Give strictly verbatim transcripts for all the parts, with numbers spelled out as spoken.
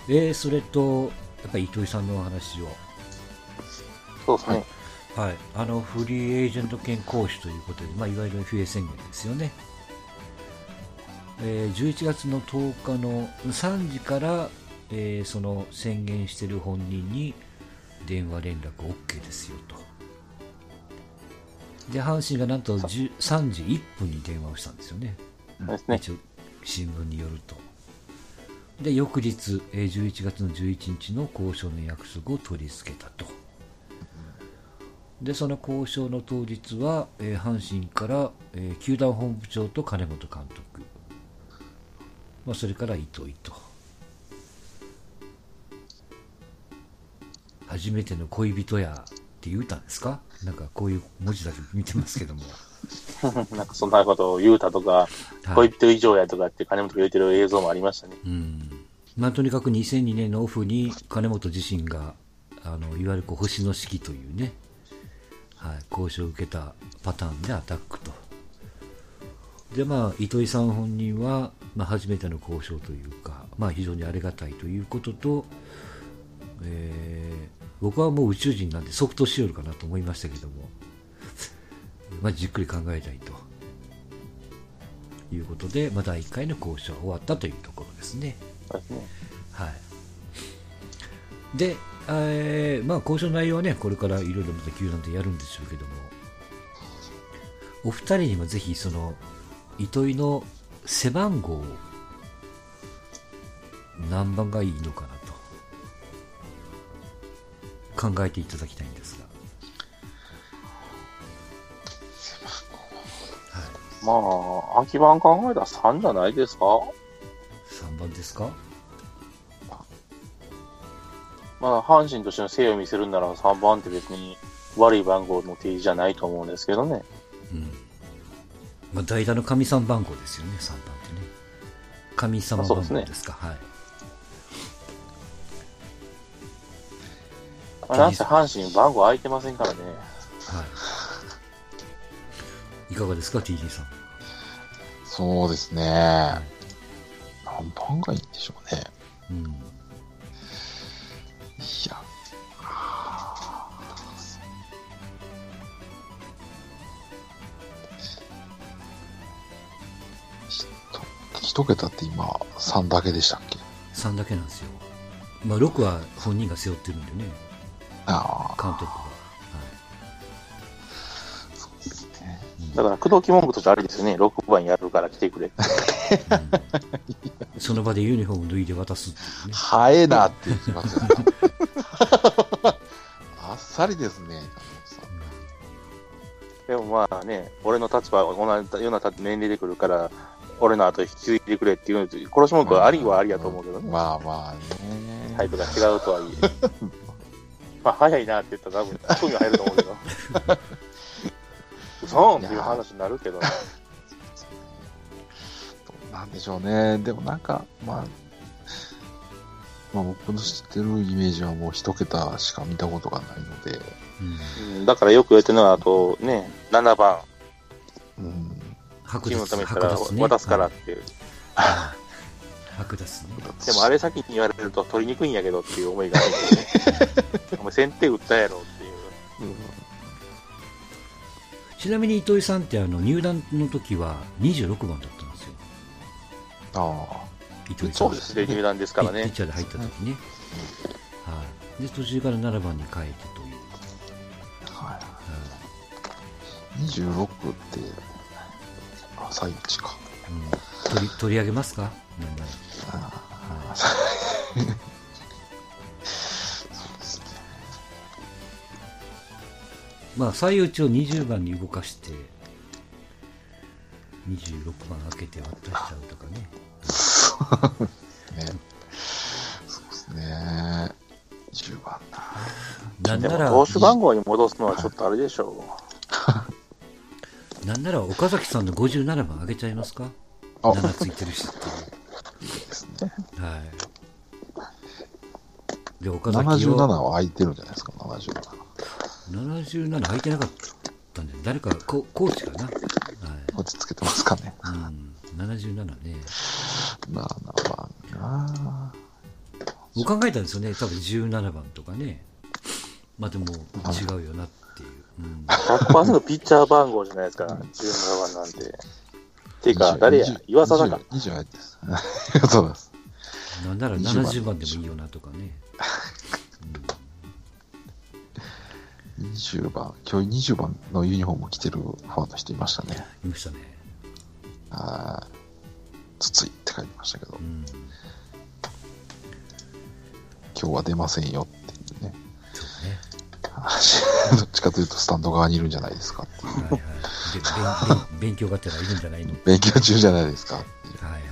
えー、それとやっぱり糸井さんのお話を。 そうですね。 はい、はい、あのフリーエージェント権行使ということで、まあ、いわゆる エフエー 宣言ですよね。えー、じゅういちがつのとおかのさんじから、えー、その宣言している本人に電話連絡 OK ですよと。で阪神がなんとさんじいっぷんに電話をしたんですよね。 ですね。 一応新聞によると。で翌日、えー、じゅういちがつのじゅういちにちの交渉の約束を取り付けたと。でその交渉の当日は、えー、阪神から、えー、球団本部長と金本監督、まあ、それから糸井と、初めての恋人やって言うたんですか、なんかこういう文字だけ見てますけどもなんかそんなことを言うたとか、はい、恋人以上やとかって金本が言ってる映像もありましたね。 うん、まあ、とにかくにせんにねんのオフに金本自身があのいわゆるこう星の式というね、はい、交渉を受けたパターンでアタックと。でまあ糸井さん本人は、まあ、初めての交渉というか、まあ、非常にありがたいということと、えー、僕はもう宇宙人なんで即答しよるかなと思いましたけどもまあじっくり考えたいということで、まあ、だいいっかいの交渉は終わったというところですね。はい、で、えーまあ、交渉内容はねこれからいろいろまた球団でやるんでしょうけども、お二人にもぜひその糸井の背番号何番がいいのかなと考えていただきたいんですが。 まあ、秋番考えたらさんじゃないですか。 さんばんですか。 まあ、阪神としての誠意を見せるならさんばんって別に悪い番号の定義じゃないと思うんですけどね。 うん。まあ、代打の神さん番号ですよね、さんばんってね。神様番号ですか。はい。 まあ、なんせ阪神番号空いてませんからね。 はい。いかがですか、ティーディー さん。 そうですね。何番がいいんでしょうね。 うん。いや。一桁って今さんだけでしたっけ。 さんだけなんですよ。まあろくは本人が背負ってるんでね。 ああ。 監督が。はい。 そうですね。 だから工藤鬼門部としてあれですよね。ろくばんやるから来てくれ。うん、 その場でユニフォーム脱いで渡すっていうね。 早えなって言ってますよ。あっさりですね。 でもまあね、俺の立場は同じような年齢で来るから、俺の後引き継いでくれっていうのと、殺し文句はありはありやと思うけどね。 まあまあね。 タイプが違うとはいえ。まあ早いなって言ったら多分、すぐ入ると思うけど。そうっていう話になるけどね。 なんでしょうね。でもなんか、まあ、まあ僕の知ってるイメージはもう一桁しか見たことがないので。 うん、だからよく言ってるのは、あとね、ななばん。うんチームのためから渡すからっていう。 白ですね。 でもあれ先に言われると取りにくいんやけどっていう思いがあるんですね。お前先手打ったやろっていう、うん。 ちなみに糸井さんってあの入団の時はにじゅうろくばんだったんですよ。 ああ。 糸井さん。 そうですね、入団ですからね。 ピッチャーで入った時ね。はい。で途中からななばんに変えてという。 はい。にじゅうろくって。朝一か、 うん、取り取り上げますか、うんあはい、そうですね。 まあ最打ちをにじゅうばんに動かしてにじゅうろくばん開けて渡しちゃうとかね。 そうですね。じゅうばんな。 なんなら投手番号に戻すのはちょっとあれでしょう。 なんなら岡崎さんのごじゅうななばんあげちゃいますか。ななついてるしっていう。 いいですね。 はい。で岡崎をななじゅうななは空いてるんじゃないですか。ななじゅうなな。 ななじゅうなな空いてなかったんで、誰かココーチかな。はい。 落ち着けてますかね。 うん。ななじゅうななね。 ななばんな。 僕考えたんですよね、多分じゅうななばんとかね。まあでも違うよなっていう。うん、 ひゃくパーセント ピッチャー番号じゃないですか、じゅうななばんなんて。ていうか、誰や、岩佐だか。 にじゅうはちです。そうです。 なんならななじゅうばんでもいいよなとかね。 うん、にじゅうばん、今日にじゅうばんのユニフォームを着てるファンの人いましたね。 いましたね。 ああ、筒井って書いてましたけど、うん、今日は出ませんよっていうね。 そうね。 どっちかというとスタンド側にいるんじゃないですかっていう。はいはい。 で勉強がてらいるんじゃないの。 勉強中じゃないですかっていう。 はいはい。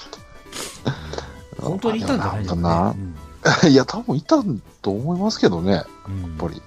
本当にいたんじゃないのかな、 うん、いや、多分いたと思いますけどね。やっぱり。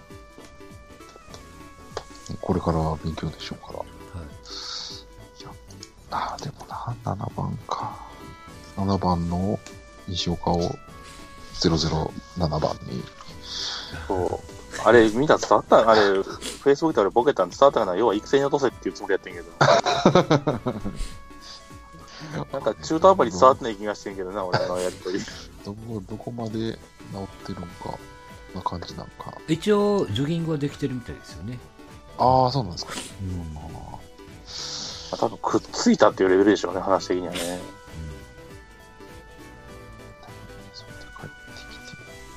これから勉強でしょうから。はい。いや、ああ、でもな、ななばんか。ななばんの西岡をゼロゼロななばんに。 そう。あれ、みんな伝わったあれ、フェイスブックで俺ボケたん伝わったかな、要は育成に落とせっていうつもりやってんけど。なんか中途半端に伝わってない気がしてんけどな、俺のやりとり。 どこ、どこまで治ってるのか、な感じなんか。 一応、ジョギングはできてるみたいですよね。 ああ、そうなんですか。うん。 まあ、多分くっついたっていうレベルでしょうね、話的にはね。うん、 そうやって帰って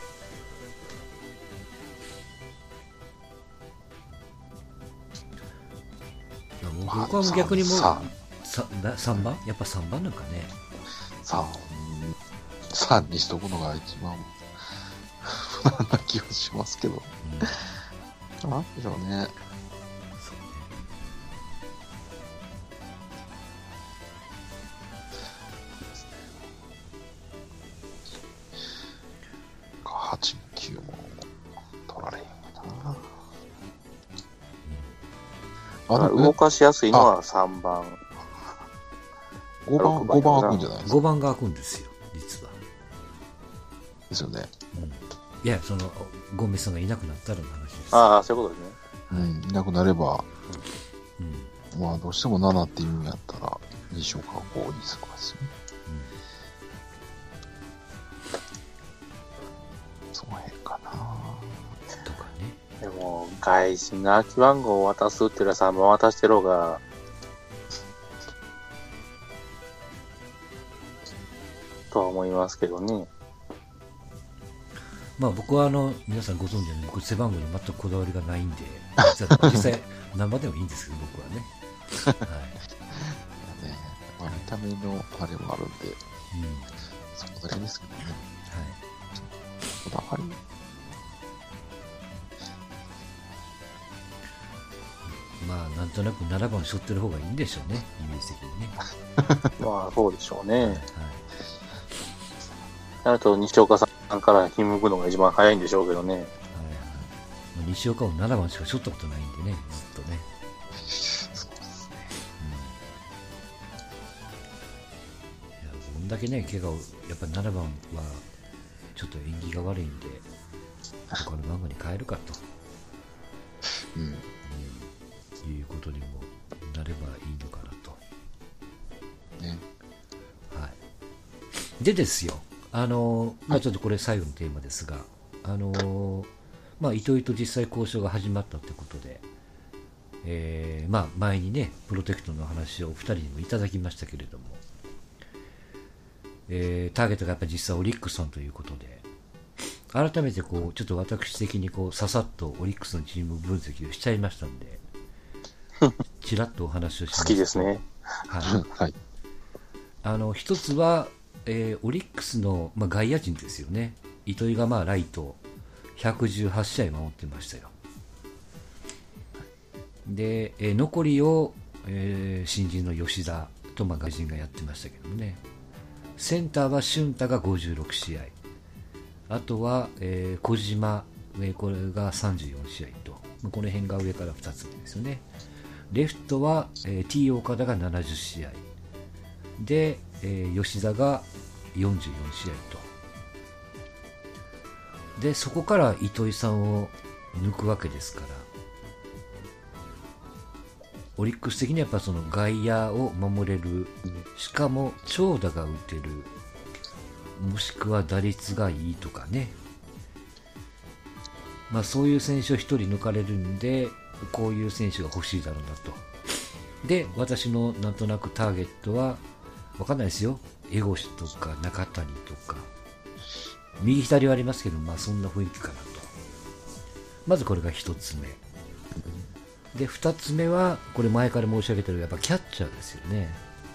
きて。僕は逆にもう、ささんばんやっぱさんばんなんかね。 さん、さんにしとくのが一番不安な気がしますけど。うん、なんでしょうね。そうね。はちもきゅうも取られへんかな。うん、あ動かしやすいのはさんばん。 ごばん、ごばん開くんじゃないですか。 ごばんが開くんですよ、実は。 ですよね。 うん、いや、その、ゴンベさんがいなくなったらの話です。 ああ、そういうことですね。 うん、いなくなれば、うん、まあ、どうしてもななっていうんやったら、西岡がこうにするかですよね。うん、その辺かなとかね。 でも、外人が空き番号を渡すっていうのはさんばん渡してる方が、とは思いますけどね。 まあ僕はあの皆さんご存知のように僕背番号に全くこだわりがないんで実際何番でもいいんですけど僕はね。はい。 ね、まあ見た目のあれもあるんで、うん、そこだけですけどね。はい。こだわり。 まあなんとなくななばん背負ってる方がいいんでしょうね、イメージ的にね。 まあそうでしょうね。はい。あと西岡さんからひむくのが一番早いんでしょうけどね。はいはい、 西岡もななばんしか背負ったことないんでね、ずっとね。 そうですね。 うん、いやこんだけね、怪我を、やっぱりななばんはちょっと縁起が悪いんで、他の番号に変えるかと、うんうん、いうことにもなればいいのかなと。ね。はい。でですよ。あのまあ、ちょっとこれ最後のテーマですが、あのまあ、糸井と実際交渉が始まったということで、えーまあ、前にねプロテクトの話をお二人にもいただきましたけれども、えー、ターゲットがやっぱり実際オリックスさんということで、改めてこうちょっと私的にこうささっとオリックスのチーム分析をしちゃいましたんでちらっとお話をします。 好きですね。 はい、はい、あの一つはえー、オリックスの、まあ、外野陣ですよね。糸井がまあライトひゃくじゅうはち試合守ってましたよ。で、えー、残りを、えー、新人の吉田と、まあ、外人がやってましたけどね。センターは俊太がごじゅうろく試合、あとは、えー、小島、えー、これがさんじゅうよん試合と、この辺が上からふたつめですよね。レフトは、えー、T 岡田がななじゅう試合で、えー、吉田がよんじゅうよん試合と。でそこから糸井さんを抜くわけですから、オリックス的にはやっぱその外野を守れる、しかも長打が打てるもしくは打率がいいとかね、まあ、そういう選手をひとり抜かれるんで、こういう選手が欲しいだろうなと。で、私のなんとなくターゲットは分かんないですよ、江越とか中谷とか右左はありますけど、まあそんな雰囲気かなと。まずこれがひとつめで、ふたつめはこれ前から申し上げてるやっぱキャッチャーですよね。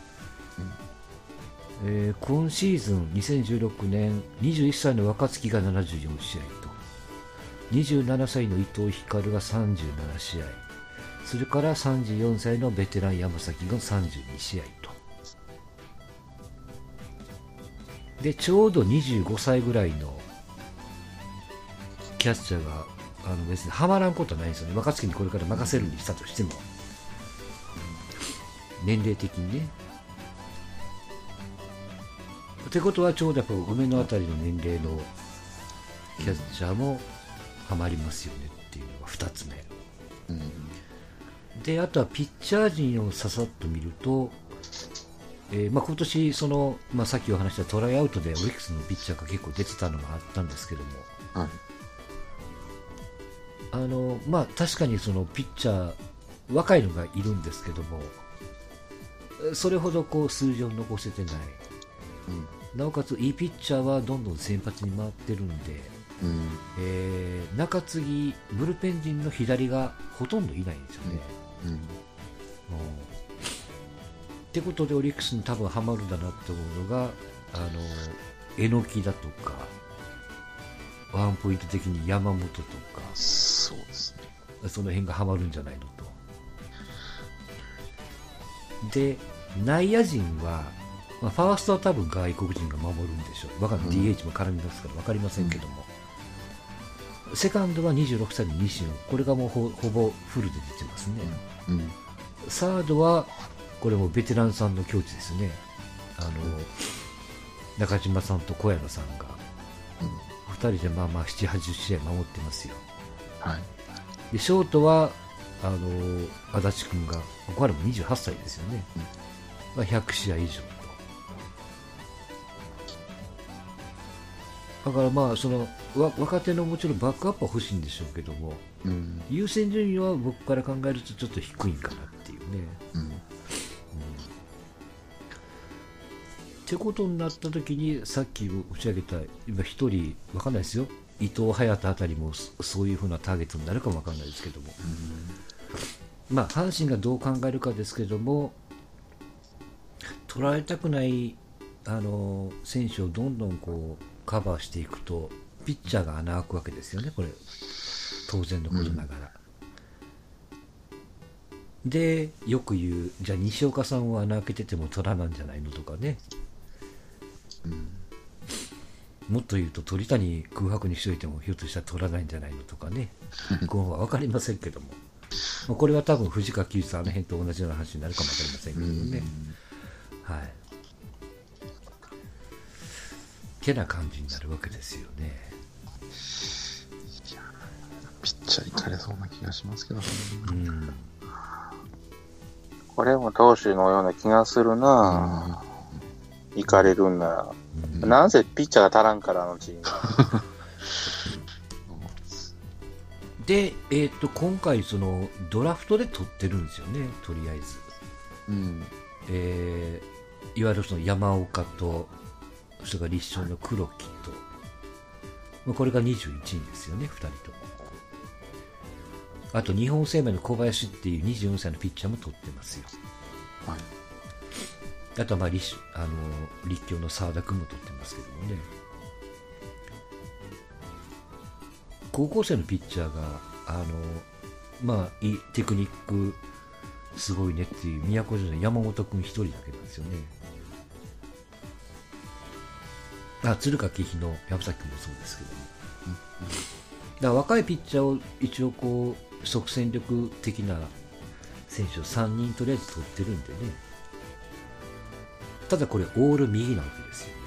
えー今シーズンにせんじゅうろくねんにじゅういっさいの若月がななじゅうよんしあいと、にじゅうななさいの伊藤光がさんじゅうななしあい、それからさんじゅうよんさいのベテラン山崎がさんじゅうにしあいと。でちょうどにじゅうごさいぐらいのキャッチャーがあの別にはまらんことはないんですよね。若月にこれから任せるにしたとしても、年齢的にね。ってことはちょうどやっぱ梅のあたりの年齢のキャッチャーもはまりますよねっていうのがふたつめ、うん、であとはピッチャー陣をささっと見ると、えーまあ、今年その、まあ、さっきお話したトライアウトでオリックスのピッチャーが結構出てたのがあったんですけども、はい、あのまあ、確かにそのピッチャー若いのがいるんですけども、それほどこう数字を残せてない、うん、なおかついいピッチャーはどんどん先発に回ってるんで、うんえー、中継ぎブルペン陣の左がほとんどいないんですよね、うんうん、ってことでオリックスに多分ハマるんだなって思うのが、あの榎木だとかワンポイント的に山本とか、 そうですね、 その辺がハマるんじゃないのと。で内野陣は、まあ、ファーストは多分外国人が守るんでしょう。わかんない、うん、ディーエイチ も絡みますから分かりませんけども、うん、セカンドはにじゅうろくさいの西野、これがもう ほ, ほぼフルで出てますね、うんうん、サードはこれもベテランさんの境地ですね。あの、うん、中島さんと小山さんが、うん、ふたりでまあまあなな、はちじゅっしあい守ってますよ、はい、でショートはあの足立君がこれもにじゅうはっさいですよね、うんまあ、ひゃくしあい以上と。だからまあそのわ若手のもちろんバックアップは欲しいんでしょうけども、うん、優先順位は僕から考えるとちょっと低いんかなっていうね、うんうん、ってことになった時にさっき打ち上げた今一人わかんないですよ、伊藤隼人あたりもそういう風なターゲットになるかもわかんないですけども、うん、まあ阪神がどう考えるかですけども、取られたくないあの選手をどんどんこうカバーしていくとピッチャーが穴開くわけですよね、これ当然のことながら、うん、でよく言う、じゃあ西岡さんは穴開けてても取らなんじゃないのとかね、うん、もっと言うと鳥谷空白にしといてもひょっとしたら取らないんじゃないのとかねこのは分かりませんけどもこれは多分藤川球児さんあの辺と同じような話になるかも分かりませんけどもね、うん、はいけな感じになるわけですよね。 いやピッチャーいかれそうな気がしますけどね、うん、 これも投手のような気がするな、うん、いかれるんなら、うん、なぜピッチャーが足らんからあのチームで、えー、と今回そのドラフトで取ってるんですよね、とりあえず、うんえー、いわゆるその山岡とそれから立正の黒木と、まあ、これがにじゅういちいですよね、ふたりとも。あと日本生命の小林っていうにじゅうよんさいのピッチャーも取ってますよ、はい、あとはまあ 立, あの立教の澤田君も取ってますけどもね。高校生のピッチャーがあの、まあ、いテクニックすごいねっていう宮古島の山本君一人だけなんですよね。あ鶴掛喜の山崎君もそうですけども、うんうん、だから若いピッチャーを一応こう即戦力的な選手をさんにんとりあえず取ってるんでね。ただこれオール右なわけですよね。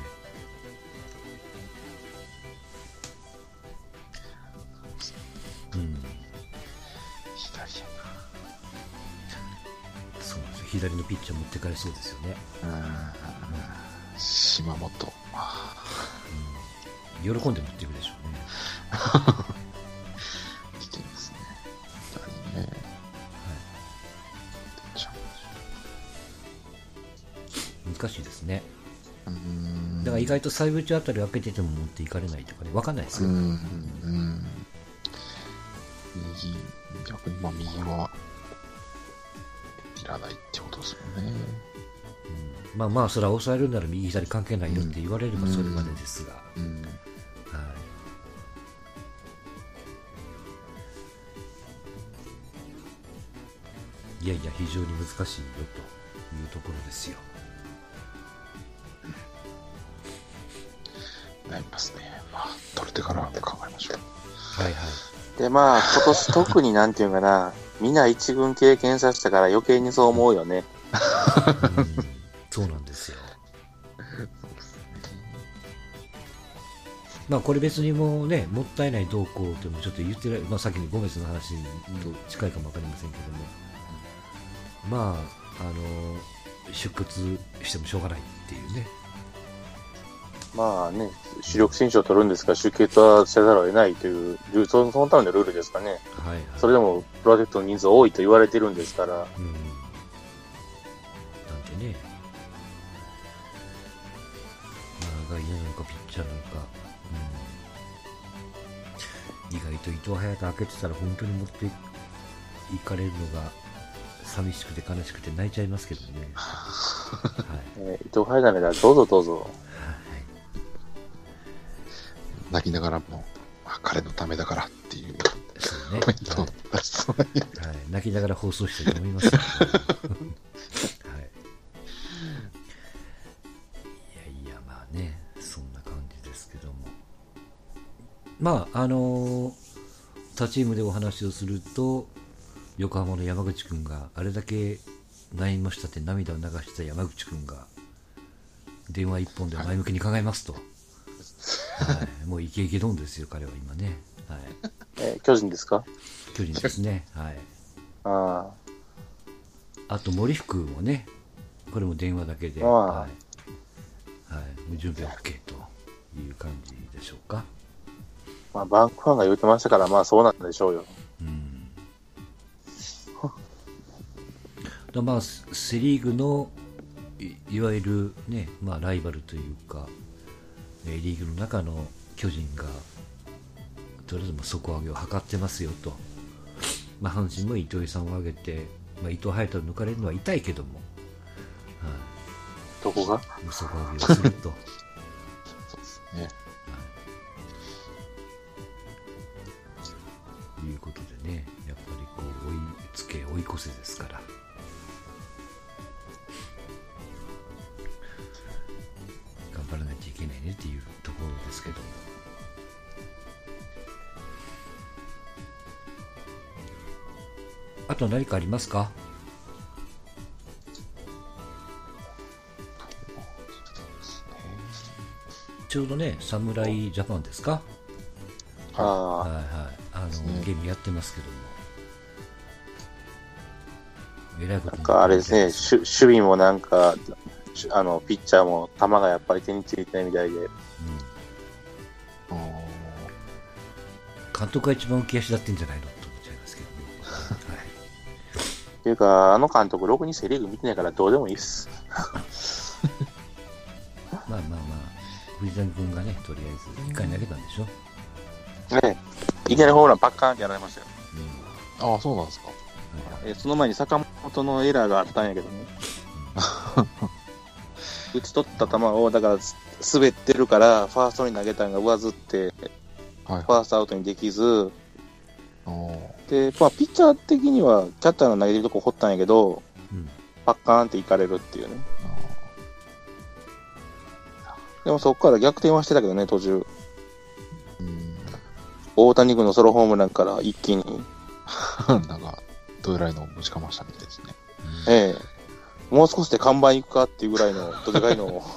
うん、 左やな。 そうなんですよ、左のピッチャー持ってかれそうですよね。うん、 島本喜んで持っていくでしょうね。 危険ですね。二人ね。はい。 難しいですね。 うーん。 だから意外と細部中あたり開けてても持っていかれないとかね、わかんないですよ。 うん。うん。右、逆にまあ右はいらないってことですもんね。 うん、まあまあ、それは抑えるなら右左関係ないよって言われればそれまでですが。 うん。うんはい、いやいや、非常に難しいよというところですよ。 なりますね。まあ、取れてから考えましょう。 はいはい。 で、まあ、今年特になんていうかな、みんな一軍経験させたから余計にそう思うよね。 うん、そうなんですよ。まあこれ別にもうね、もったいない動向でもちょっと言ってる、まあさっきのゴメスの話と近いかもわかりませんけども、まあ、あの、出血してもしょうがないっていうね。 まあね、主力選手を取るんですから、出血はせざるを得ないというルール、そのそのためのルールですかね。 はい、はい。 それでもプロジェクトの人数多いと言われてるんですから。 うん。なんてね。まあ、外野なのかピッチャーなのか。うん、意外と伊藤隼人開けてたら本当に持っていかれるのが寂しくて悲しくて泣いちゃいますけどね。はい、 えー、伊藤隼人ならどうぞどうぞ。はい、 泣きながらも、まあ、彼のためだからっていうそうね、 コメントを出しそうな、はいはい、泣きながら放送してると思いますけど、ね、はい、いやいや、まあね、そんな感じですけども、まああのー、他チームでお話をすると、横浜の山口君があれだけ悩みましたって涙を流した山口君が電話一本で前向きに考えますと、はいはい、もうイケイケドンですよ彼は今ね、はい、 えー、巨人ですか？ 巨人ですね、はい、 ああと森福もね、これも電話だけで、 あ、 はいはい、準備 OK という感じでしょうか。 まあ、バンクファンが言ってましたから、まあそうなんでしょうよ。 うん、だまあセ・リーグの い, いわゆる、ね、まあ、ライバルというかリーグの中の巨人がとりあえずも底上げを図ってますよと、まあ、阪神も糸井さんを上げて、まあ、伊藤隼人を抜かれるのは痛いけども、はい、 どこが底上げをするとそうですね、はいということでね、やっぱりこう追いつけ追い越せですから、頑張らないといけないねっていうところですけども、あと何かありますか？ちょうどね、侍ジャパンですか？ ああ、 はいはい、あの、ね、ゲームやってますけども、えらいことなんかあれですね、守備もなんか、あのピッチャーも球がやっぱり手についてないみたいで、うん、 監督が一番浮き足立ってんじゃないのと思っちゃいますけどね。はい、 っていうか、あの監督、ろくにセ・リーグ見てないからどうでもいいっす。 まあまあまあ、藤谷君がね、とりあえずいっかい投げたんでしょ。 ねえ、いきなりホームランパッカーンってやられましたよ。 うん、ああ、そうなんですか。 えその前に坂本のエラーがあったんやけどね。打ち取った球を、だから滑ってるから、ファーストに投げたのが上ずって、はい、ファーストアウトにできず、で、まあ、ピッチャー的には、キャッチャーの投げてるとこ掘ったんやけど、うん、パッカーンっていかれるっていうね。でもそこから逆転はしてたけどね、途中。うん、大谷君のソロホームランから一気に。 なんか、どえらいのをぶちかましたみたいですね。 うん、ええ。もう少しで看板行くかっていうぐらいの、どでかいのを。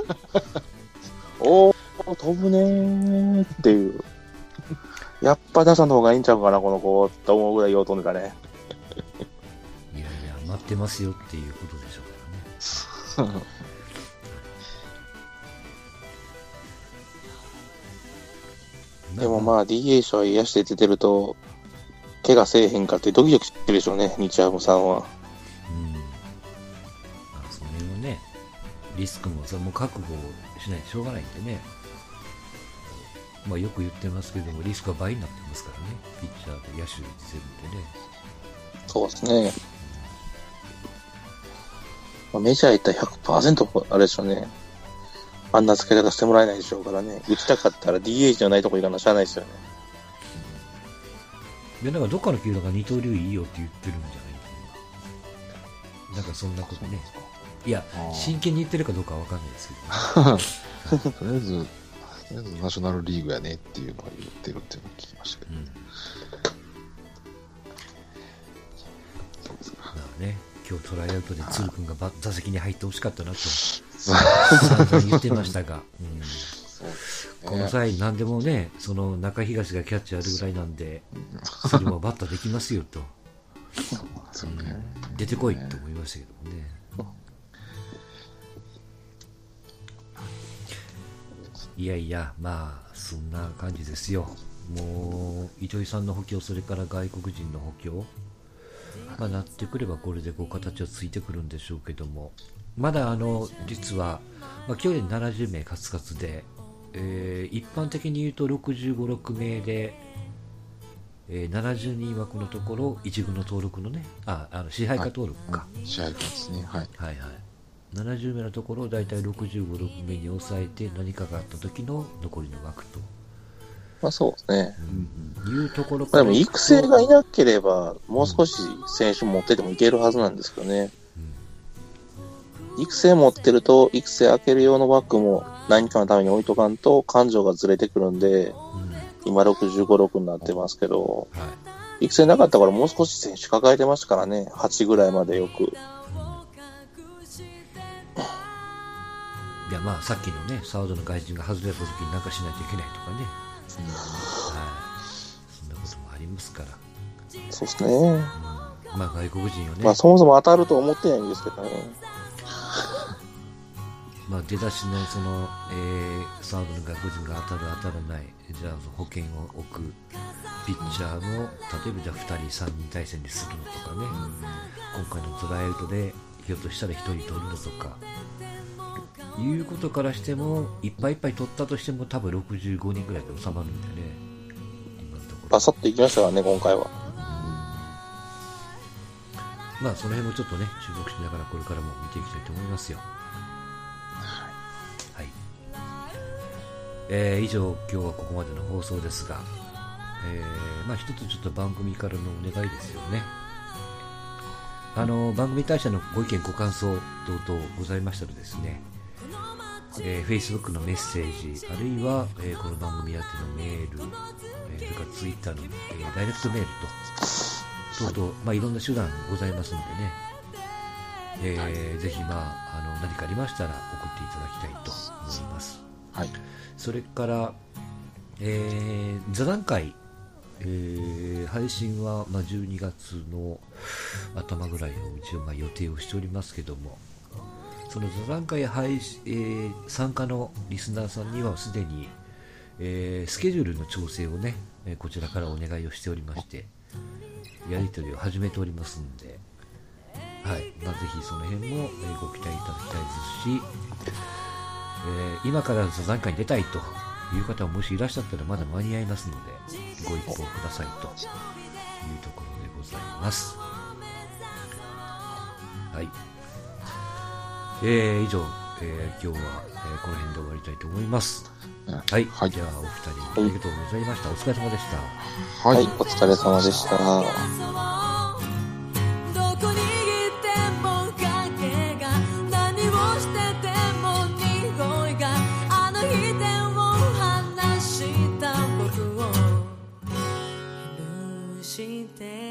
おー、飛ぶねーっていう。やっぱ打者の方がいいんちゃうかな、この子、と思うぐらいよう飛んでたね。 いやいや、待ってますよっていうことでしょうからね。 でもまあ ディーエー 賞は癒して出てると、怪我せえへんかってドキドキしてるでしょうね、日ハムさんは。うん。まあ、その辺はね、リスクもそれも覚悟しないとしょうがないんでね。まあよく言ってますけども、リスクは倍になってますからね、ピッチャーで野手にせるんでね。 そうですね。まあ、メジャー行ったら ひゃくパーセント あれでしょうね。あんな使い方してもらえないでしょうからね。打ちたかったら ディーエー じゃないとこ行かなしゃあないですよね。 で、なんかどっかの球団が二刀流いいよって言ってるんじゃないなんかそんなことね。いや、真剣に言ってるかどうかは分かんないですけど、ね、 とりあえず、とりあえずナショナルリーグやねっていうのは言ってるっていうのを聞きましたけど。うん、 そうですか。まあね、今日トライアウトで鶴君が打席に入ってほしかったなと散々言ってましたが、うん、そうですね、この際何でもね、その中東がキャッチャーやるぐらいなんで、それもバッターできますよと、うん、出てこいと思いましたけどもね。いやいや、まあそんな感じですよ。もう糸井さんの補強、それから外国人の補強、まあ、なってくればこれでこう形はついてくるんでしょうけども、まだあの実は、まあ、去年ななじゅうめいカツカツで、えー、一般的に言うとろくじゅうご、ろくめいで、えー、ななじゅうにん枠のところいち軍の登録のね、ああの支配下登録か、 はい、支配下ですね、はい、 はいはい、ななじゅうめいのところをだいたいろくじゅうご、ろくめいに抑えて何かがあった時の残りの枠と、 まあそうですね、 うん、いうところから、 でも育成がいなければもう少し選手持っててもいけるはずなんですけどね、うん、育成持ってると育成開ける用の枠も何かのために置いとかんと感情がずれてくるんで、うん、今ろくじゅうご、ろくになってますけど、はい、育成なかったからもう少し選手抱えてましたからね、はちぐらいまでよく、うん、いやまあさっきのねサードの外人が外れた時に何かしないといけないとかね、うん、はい、そんなこともありますから。 そうですね、うん、 まあ外国人をね、 まあそもそも当たると思ってないんですけどね。 まあ出だしのその、えー、サードの外国人が当たる当たらない、じゃあ保険を置くピッチャーの例えばじゃあふたりさんにん対戦にするのとかね、うん、今回のトライアウトでひょっとしたらひとり取るのとかいうことからしても、いっぱいいっぱい取ったとしても多分ろくじゅうごにんぐらいで収まるんでね、今のところバサッといきましたからね今回は、 うん、まあその辺もちょっとね注目しながらこれからも見ていきたいと思いますよ。はい、えー、以上今日はここまでの放送ですが、えー、まあ一つちょっと番組からのお願いですよね。あの番組に対してのご意見ご感想等々ございましたらですね、えー、Facebook のメッセージ、あるいは、えー、この番組宛てのメール、えー、それから Twitter の、えー、ダイレクトメールと等々、まあ、いろんな手段ございますのでね、えー、ぜひ、まあ、あの何かありましたら送っていただきたいと思います。はい、それから、えー、座談会、えー、配信は、まあ、じゅうにがつの頭ぐらいを一応まあ予定をしておりますけども、その座談会配信、えー、参加のリスナーさんにはすでに、えー、スケジュールの調整をね、えー、こちらからお願いをしておりまして、やり取りを始めておりますので、はい、まあ、ぜひその辺も、えー、ご期待いただきたいですし、えー、今から座談会に出たいという方ももしいらっしゃったらまだ間に合いますのでご一報くださいというところでございます。はい、えー、以上、えー、今日は、えー、この辺で終わりたいと思います。はい、はい、じゃあお二人ありがとうございました。お疲れ様でした。 はい、お疲れ様でした。 して